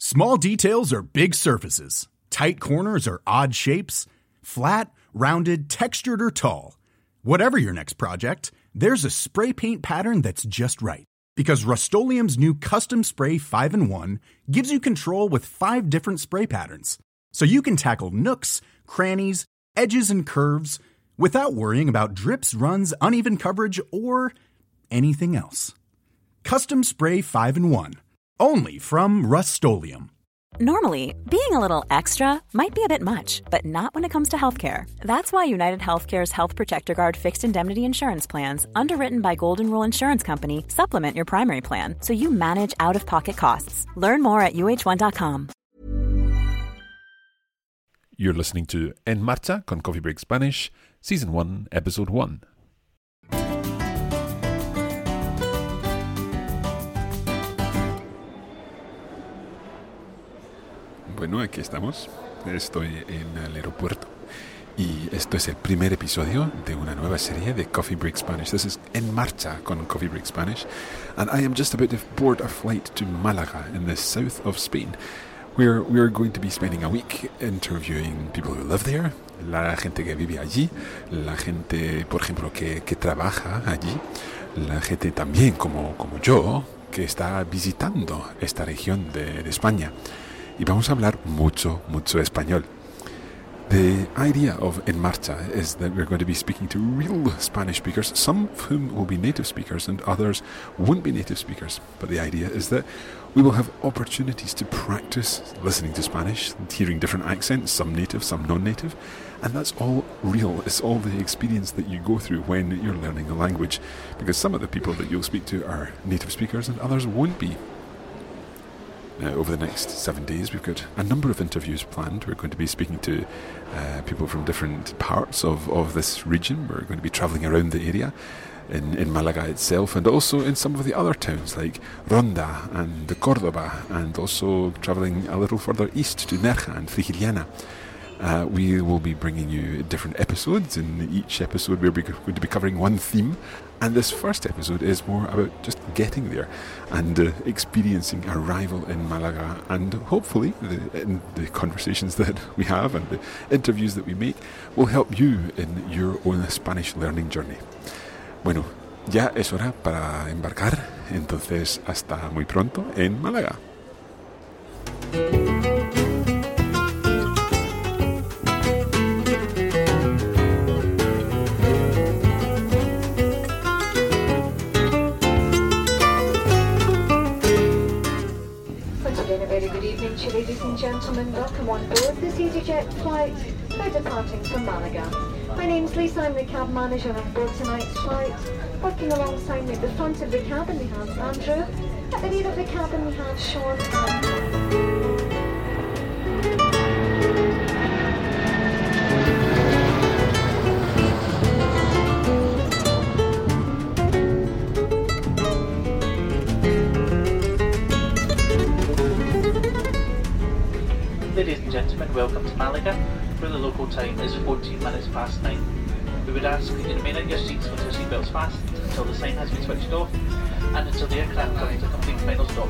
Small details are big surfaces. Tight corners are odd shapes. Flat, rounded, textured, or tall. Whatever your next project, there's a spray paint pattern that's just right. Because Rust-Oleum's new Custom Spray 5-in-1 gives you control with 5 different spray patterns. So you can tackle nooks, crannies, edges, and curves without worrying about drips, runs, uneven coverage, or anything else. Custom Spray 5-in-1. Only from Rust-Oleum. Normally, being a little extra might be a bit much, but not when it comes to healthcare. That's why United Healthcare's Health Protector Guard fixed indemnity insurance plans, underwritten by Golden Rule Insurance Company, supplement your primary plan so you manage out-of-pocket costs. Learn more at uh1.com. You're listening to En Marcha con Coffee Break Spanish, Season 1, Episode 1. Bueno, aquí estamos. Estoy en el aeropuerto y esto es el primer episodio de una nueva serie de Coffee Break Spanish. This is En Marcha con Coffee Break Spanish, and I am just about to board a flight to Malaga in the south of Spain, where we are going to be spending a week interviewing people who live there, la gente que vive allí, la gente, por ejemplo, que trabaja allí, la gente también como yo, que está visitando esta región de España. Y vamos a hablar mucho español. The idea of En Marcha is that we're going to be speaking to real Spanish speakers, some of whom will be native speakers and others won't be native speakers. But the idea is that we will have opportunities to practice listening to Spanish, hearing different accents, some native, some non-native. And that's all real. It's all the experience that you go through when you're learning a language. Because some of the people that you'll speak to are native speakers and others won't be. Now, over the next 7 days, we've got a number of interviews planned. We're going to be speaking to people from different parts of this region. We're going to be travelling around the area in Malaga itself, and also in some of the other towns like Ronda and Córdoba, and also travelling a little further east to Nerja and Frigiliana. We will be bringing you different episodes. In each episode we're going to be covering one theme, and this first episode is more about just getting there and experiencing arrival in Malaga, and hopefully the conversations that we have and the interviews that we make will help you in your own Spanish learning journey. Bueno, ya es hora para embarcar, entonces hasta muy pronto en Málaga. Ladies and gentlemen, welcome on board this EasyJet flight. We're departing from Malaga. My name's Lisa, I'm the cab manager on board tonight's flight. Working alongside me at the front of the cabin we have Andrew. At the rear of the cabin we have Sean Ladies and gentlemen, welcome to Malaga, where the local time is 14 minutes past 9. We would ask that you remain in your seats with your seatbelts fastened until the sign has been switched off and until the aircraft comes to complete final stop.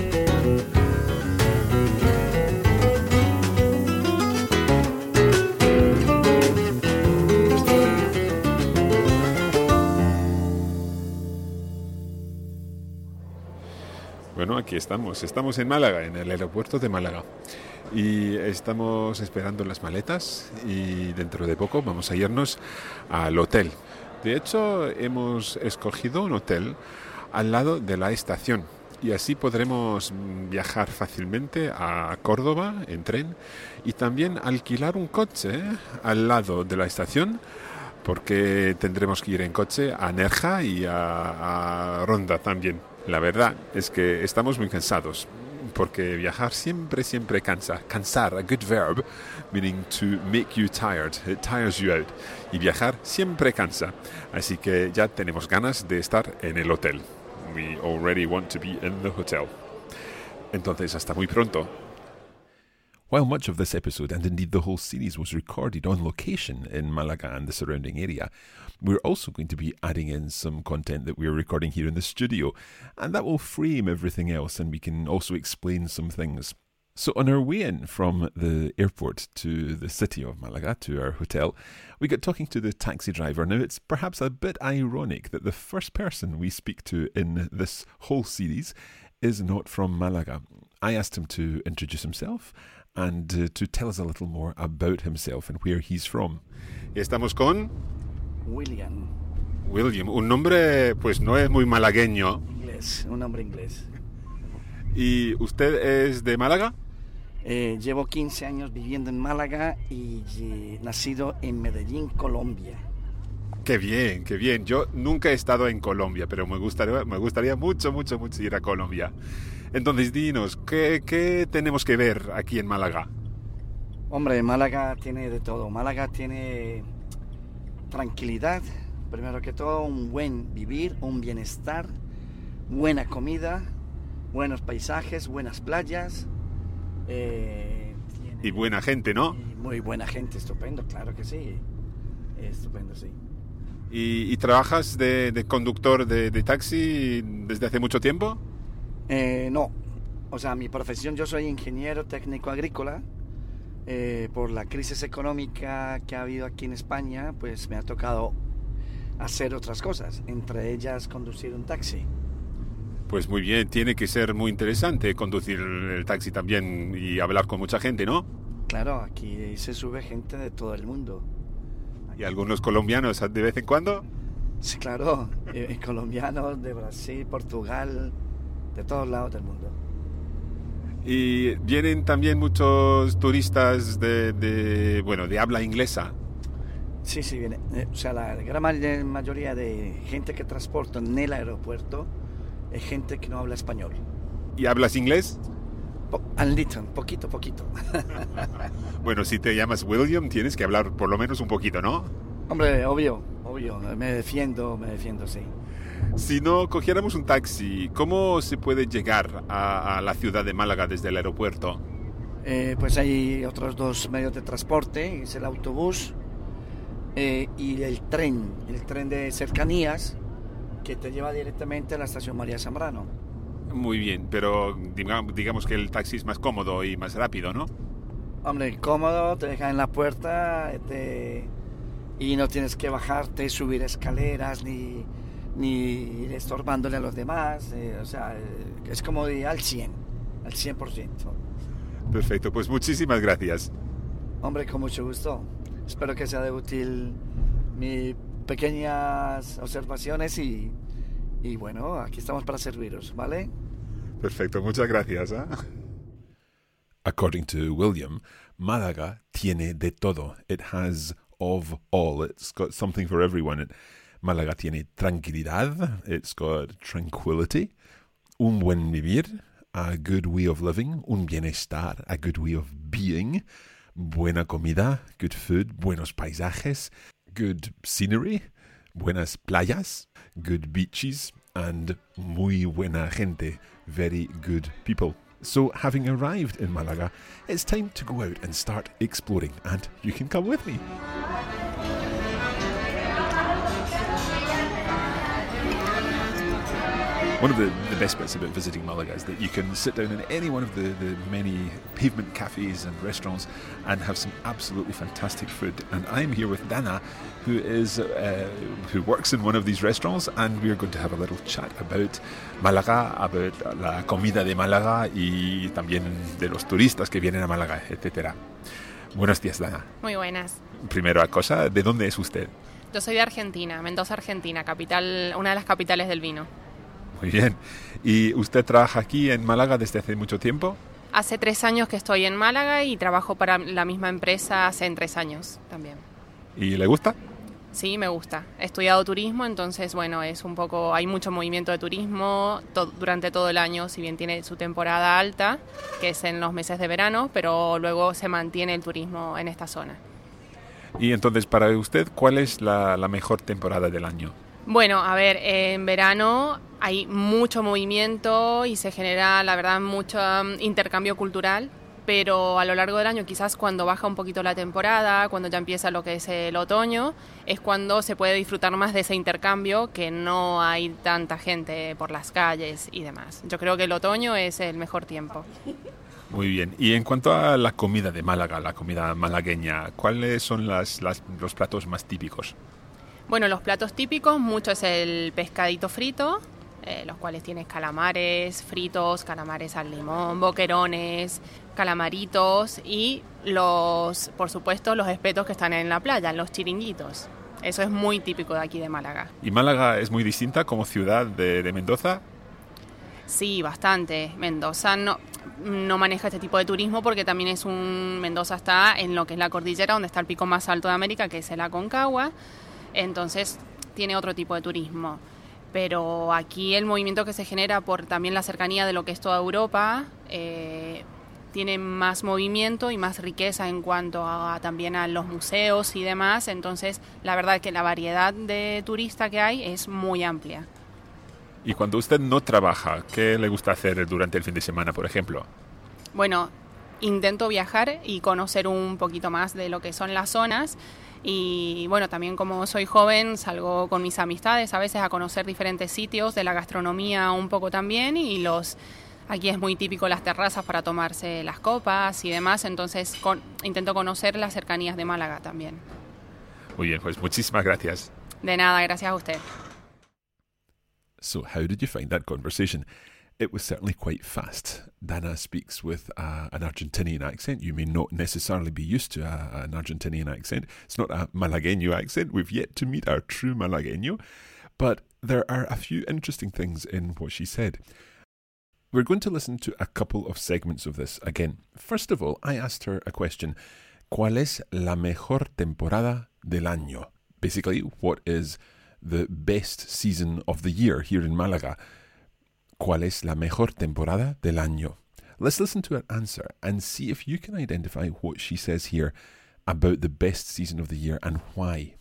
Bueno, aquí estamos en Málaga, en el aeropuerto de Málaga, y estamos esperando las maletas y dentro de poco vamos a irnos al hotel. De hecho, hemos escogido un hotel al lado de la estación y así podremos viajar fácilmente a Córdoba en tren y también alquilar un coche al lado de la estación, porque tendremos que ir en coche a Nerja y a Ronda también. La verdad es que estamos muy cansados, porque viajar siempre cansa. Cansar, a good verb, meaning to make you tired. It tires you out. Y viajar siempre cansa. Así que ya tenemos ganas de estar en el hotel. We already want to be in the hotel. Entonces, hasta muy pronto. While much of this episode, and indeed the whole series, was recorded on location in Malaga and the surrounding area, we're also going to be adding in some content that we're recording here in the studio, and that will frame everything else, and we can also explain some things. So on our way in from the airport to the city of Malaga, to our hotel, we got talking to the taxi driver. Now, it's perhaps a bit ironic that the first person we speak to in this whole series is not from Malaga. I asked him to introduce himself and to tell us a little more about himself and where he's from. Y estamos con William, un nombre pues no es muy malagueño. inglés, un nombre inglés. ¿Y usted es de Málaga? Llevo 15 años viviendo en Málaga y nacido en Medellín, Colombia. Qué bien, qué bien. Yo nunca he estado en Colombia, pero me gustaría mucho ir a Colombia. Entonces, dinos, ¿qué tenemos que ver aquí en Málaga? Hombre, Málaga tiene de todo. Málaga tiene tranquilidad, primero que todo, un buen vivir, un bienestar, buena comida, buenos paisajes, buenas playas. Y buena gente, ¿no? Y muy buena gente, estupendo, claro que sí. Estupendo, sí. ¿Y trabajas de conductor de taxi desde hace mucho tiempo? No, o sea, mi profesión, yo soy ingeniero técnico agrícola. Por la crisis económica que ha habido aquí en España, pues me ha tocado hacer otras cosas, entre ellas conducir un taxi. Pues muy bien, tiene que ser muy interesante conducir el taxi también y hablar con mucha gente, ¿no? Claro, aquí se sube gente de todo el mundo. ¿Y algunos colombianos de vez en cuando? Sí, claro, colombianos de Brasil, Portugal, de todos lados del mundo. Y vienen también muchos turistas de habla inglesa. Sí, viene. O sea, la gran mayoría de gente que transporta en el aeropuerto es gente que no habla español. ¿Y hablas inglés? Poquito. Bueno, si te llamas William, tienes que hablar por lo menos un poquito, ¿no? Hombre, obvio, me defiendo, sí. Si no cogiéramos un taxi, ¿cómo se puede llegar a la ciudad de Málaga desde el aeropuerto? Pues hay otros dos medios de transporte, es el autobús y el tren de cercanías que te lleva directamente a la estación María Zambrano. Muy bien, pero digamos que el taxi es más cómodo y más rápido, ¿no? Hombre, cómodo, te deja en la puerta y no tienes que bajarte, subir escaleras ni ir estorbándole a los demás, es como al 100%. Perfecto, pues muchísimas gracias. Hombre, con mucho gusto. Espero que sea de útil mis pequeñas observaciones y bueno, aquí estamos para serviros, ¿vale? Perfecto, muchas gracias. According to William, Málaga tiene de todo. It has of all. It's got something for everyone. Málaga tiene tranquilidad, it's got tranquility, un buen vivir, a good way of living, un bienestar, a good way of being, buena comida, good food, buenos paisajes, good scenery, buenas playas, good beaches, and muy buena gente, very good people. So, having arrived in Málaga, it's time to go out and start exploring, and you can come with me. One of the best bits about visiting Malaga is that you can sit down in any one of the many pavement cafes and restaurants and have some absolutely fantastic food. And I'm here with Dana, who works in one of these restaurants, and we're going to have a little chat about Málaga, about la comida de Málaga y también de los turistas que vienen a Málaga, etc. Buenos días, Dana. Muy buenas. Primera cosa, ¿de dónde es usted? Yo soy de Argentina, Mendoza, Argentina, capital, una de las capitales del vino. Muy bien. ¿Y usted trabaja aquí en Málaga desde hace mucho tiempo? Hace 3 años que estoy en Málaga y trabajo para la misma empresa hace 3 años también. ¿Y le gusta? Sí, me gusta. He estudiado turismo, entonces, bueno, hay mucho movimiento de turismo durante todo el año, si bien tiene su temporada alta, que es en los meses de verano, pero luego se mantiene el turismo en esta zona. Y entonces, para usted, ¿cuál es la mejor temporada del año? Bueno, a ver, en verano hay mucho movimiento y se genera, la verdad, mucho intercambio cultural, pero a lo largo del año, quizás cuando baja un poquito la temporada, cuando ya empieza lo que es el otoño, es cuando se puede disfrutar más de ese intercambio, que no hay tanta gente por las calles y demás. Yo creo que el otoño es el mejor tiempo. Muy bien. Y en cuanto a la comida de Málaga, la comida malagueña, ¿cuáles son los platos más típicos? Bueno, los platos típicos, mucho es el pescadito frito, los cuales tienes calamares fritos, calamares al limón, boquerones, calamaritos y por supuesto, los espetos que están en la playa, los chiringuitos. Eso es muy típico de aquí de Málaga. ¿Y Málaga es muy distinta como ciudad de Mendoza? Sí, bastante. Mendoza no maneja este tipo de turismo porque también Mendoza está en lo que es la cordillera, donde está el pico más alto de América, que es el Aconcagua. Entonces tiene otro tipo de turismo. Pero aquí el movimiento que se genera por también la cercanía de lo que es toda Europa tiene más movimiento y más riqueza en cuanto también a los museos y demás. Entonces la verdad es que la variedad de turista que hay es muy amplia. Y cuando usted no trabaja, ¿qué le gusta hacer durante el fin de semana, por ejemplo? Bueno, intento viajar y conocer un poquito más de lo que son las zonas. Y bueno, también como soy joven, salgo con mis amistades a veces a conocer diferentes sitios, de la gastronomía un poco también. Y aquí es muy típico las terrazas para tomarse las copas y demás. Entonces intento conocer las cercanías de Málaga también. Muy bien, pues muchísimas gracias. De nada, gracias a usted. So how did you find that conversation? It was certainly quite fast. Dana speaks with an Argentinian accent. You may not necessarily be used to an Argentinian accent. It's not a Malagueño accent. We've yet to meet our true Malagueño. But there are a few interesting things in what she said. We're going to listen to a couple of segments of this again. First of all, I asked her a question. ¿Cuál es la mejor temporada del año? Basically, what is the best season of the year here in Málaga? ¿Cuál es la mejor temporada del año? Let's listen to her answer and see if you can identify what she says here about the best season of the year and why.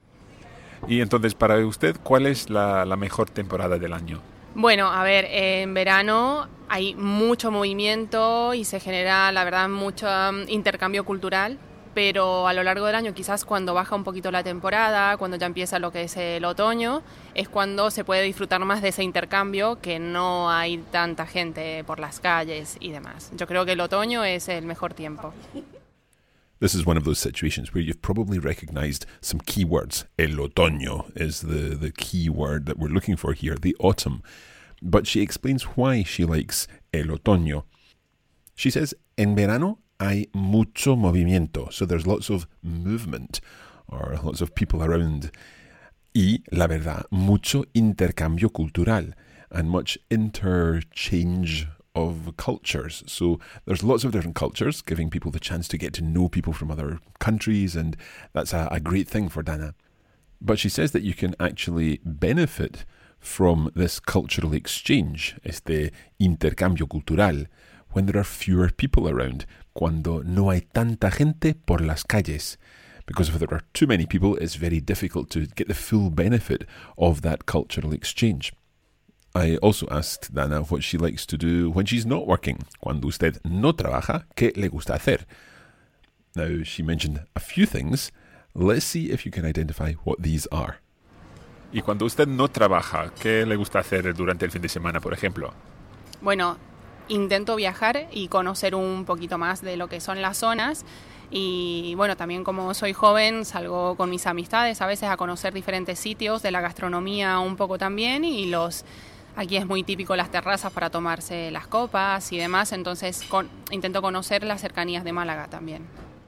Y entonces, para usted, ¿cuál es la mejor temporada del año? Bueno, a ver, en verano hay mucho movimiento y se genera, la verdad, mucho intercambio cultural. Pero a lo largo del año, quizás cuando baja un poquito la temporada, cuando ya empieza lo que es el otoño, es cuando se puede disfrutar más de ese intercambio, que no hay tanta gente por las calles y demás. Yo creo que el otoño es el mejor tiempo. This is one of those situations where you've probably recognized some key words. El otoño is the key word that we're looking for here, the autumn. But she explains why she likes el otoño. She says, en verano hay mucho movimiento, so there's lots of movement or lots of people around. Y, la verdad, mucho intercambio cultural and much interchange of cultures. So there's lots of different cultures, giving people the chance to get to know people from other countries, and that's a great thing for Dana. But she says that you can actually benefit from this cultural exchange, este intercambio cultural, when there are fewer people around, cuando no hay tanta gente por las calles. Because if there are too many people, it's very difficult to get the full benefit of that cultural exchange. I also asked Dana what she likes to do when she's not working. Cuando usted no trabaja, ¿qué le gusta hacer? Now, she mentioned a few things. Let's see if you can identify what these are. Y cuando usted no trabaja, ¿qué le gusta hacer durante el fin de semana, por ejemplo? Bueno, intento viajar y conocer un poquito más de lo que son las zonas. Y bueno, también como soy joven, salgo con mis amistades a veces a conocer diferentes sitios, de la gastronomía un poco también. Y aquí es muy típico las terrazas para tomarse las copas y demás. Entonces intento conocer las cercanías de Málaga también.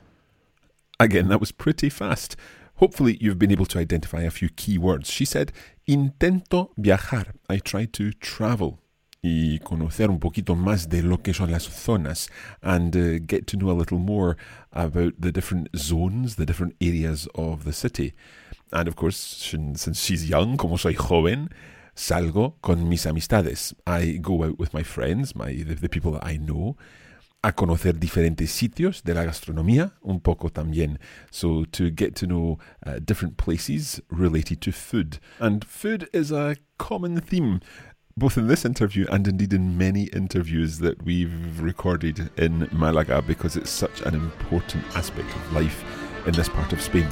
Again, that was pretty fast. Hopefully you've been able to identify a few key words. She said, intento viajar. I try to travel. Y conocer un poquito más de lo que son las zonas and get to know a little more about the different zones, the different areas of the city. And of course, since she's young, como soy joven, salgo con mis amistades. I go out with my friends, the people that I know, a conocer diferentes sitios de la gastronomía, un poco también. So to get to know different places related to food. And food is a common theme, both in this interview and indeed in many interviews that we've recorded in Malaga, because it's such an important aspect of life in this part of Spain.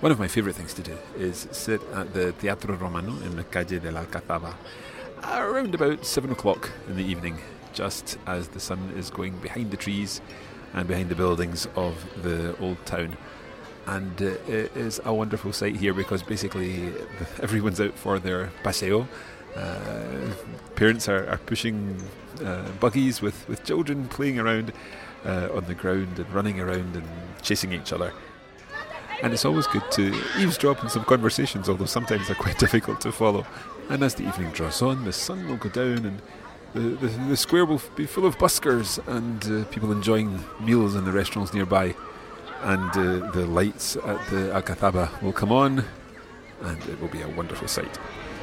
One of my favourite things to do is sit at the Teatro Romano in the Calle de la Alcazaba around about 7 o'clock in the evening, just as the sun is going behind the trees and behind the buildings of the old town. And it is a wonderful sight here because basically everyone's out for their paseo. Parents are pushing buggies with children playing around on the ground and running around and chasing each other. And it's always good to eavesdrop on some conversations, although sometimes they're quite difficult to follow. And as the evening draws on, the sun will go down and the square will be full of buskers and people enjoying meals in the restaurants nearby. And the lights at the Alcazaba will come on and it will be a wonderful sight.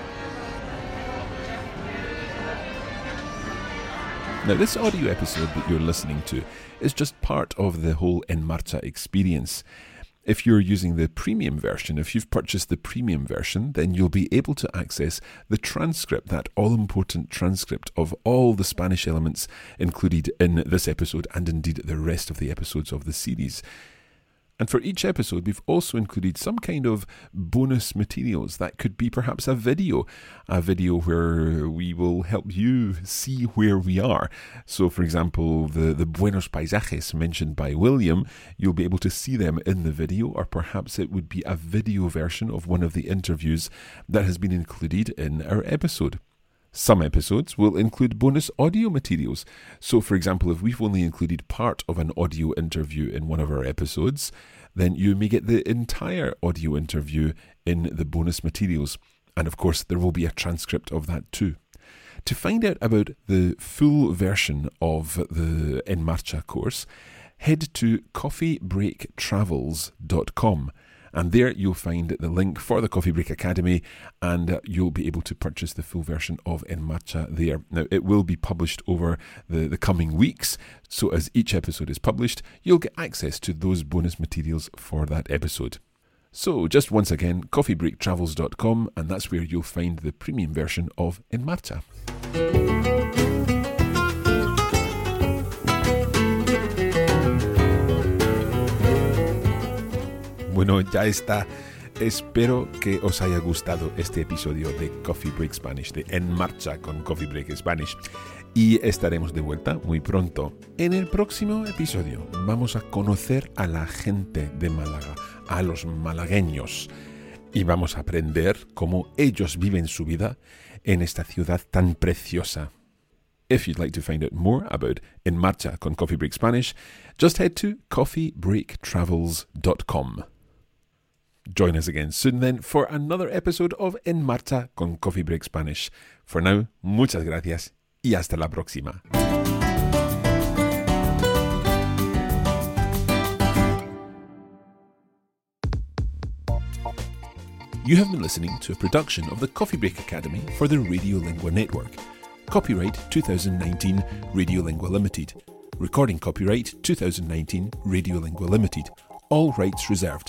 Now, this audio episode that you're listening to is just part of the whole En Marcha experience. If you're using the premium version, if you've purchased the premium version, then you'll be able to access the transcript, that all-important transcript of all the Spanish elements included in this episode and indeed the rest of the episodes of the series. And for each episode, we've also included some kind of bonus materials. That could be perhaps a video where we will help you see where we are. So, for example, the Buenos Paisajes mentioned by William, you'll be able to see them in the video, or perhaps it would be a video version of one of the interviews that has been included in our episode. Some episodes will include bonus audio materials. So, for example, if we've only included part of an audio interview in one of our episodes, then you may get the entire audio interview in the bonus materials. And of course, there will be a transcript of that too. To find out about the full version of the En Marcha course, head to coffeebreaktravels.com. And there you'll find the link for the Coffee Break Academy and you'll be able to purchase the full version of En Marcha there. Now, it will be published over the coming weeks, so as each episode is published, you'll get access to those bonus materials for that episode. So, just once again, coffeebreaktravels.com, and that's where you'll find the premium version of En Marcha. Bueno, ya está. Espero que os haya gustado este episodio de Coffee Break Spanish, de En Marcha con Coffee Break Spanish. Y estaremos de vuelta muy pronto. En el próximo episodio vamos a conocer a la gente de Málaga, a los malagueños. Y vamos a aprender cómo ellos viven su vida en esta ciudad tan preciosa. If you'd like to find out more about En Marcha con Coffee Break Spanish, just head to coffeebreaktravels.com. Join us again soon then for another episode of En Marcha con Coffee Break Spanish. For now, muchas gracias y hasta la próxima. You have been listening to a production of the Coffee Break Academy for the Radiolingua Network. Copyright 2019 Radiolingua Limited. Recording copyright 2019 Radiolingua Limited. All rights reserved.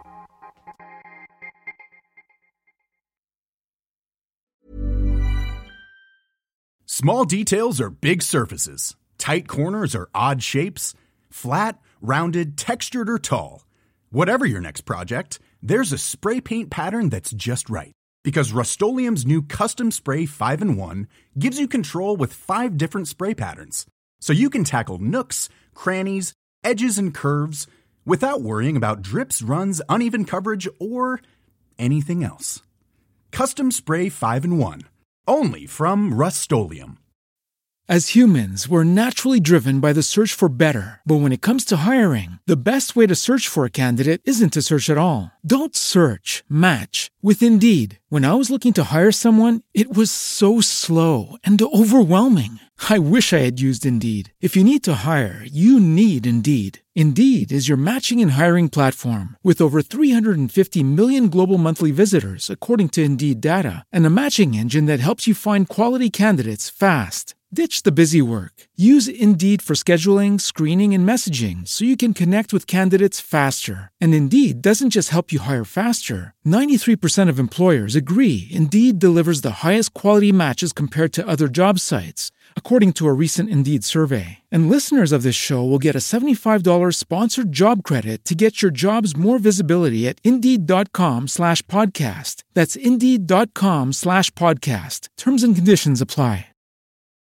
Small details are big surfaces. Tight corners are odd shapes. Flat, rounded, textured, or tall. Whatever your next project, there's a spray paint pattern that's just right. Because Rust-Oleum's new Custom Spray 5-in-1 gives you control with 5 different spray patterns. So you can tackle nooks, crannies, edges, and curves without worrying about drips, runs, uneven coverage, or anything else. Custom Spray 5-in-1. Only from Rust-Oleum. As humans, we're naturally driven by the search for better. But when it comes to hiring, the best way to search for a candidate isn't to search at all. Don't search, match with Indeed. When I was looking to hire someone, it was so slow and overwhelming. I wish I had used Indeed. If you need to hire, you need Indeed. Indeed is your matching and hiring platform with over 350 million global monthly visitors, according to Indeed data, and a matching engine that helps you find quality candidates fast. Ditch the busy work. Use Indeed for scheduling, screening, and messaging so you can connect with candidates faster. And Indeed doesn't just help you hire faster. 93% of employers agree Indeed delivers the highest quality matches compared to other job sites, according to a recent Indeed survey. And listeners of this show will get a $75 sponsored job credit to get your jobs more visibility at Indeed.com/podcast. That's Indeed.com/podcast. Terms and conditions apply.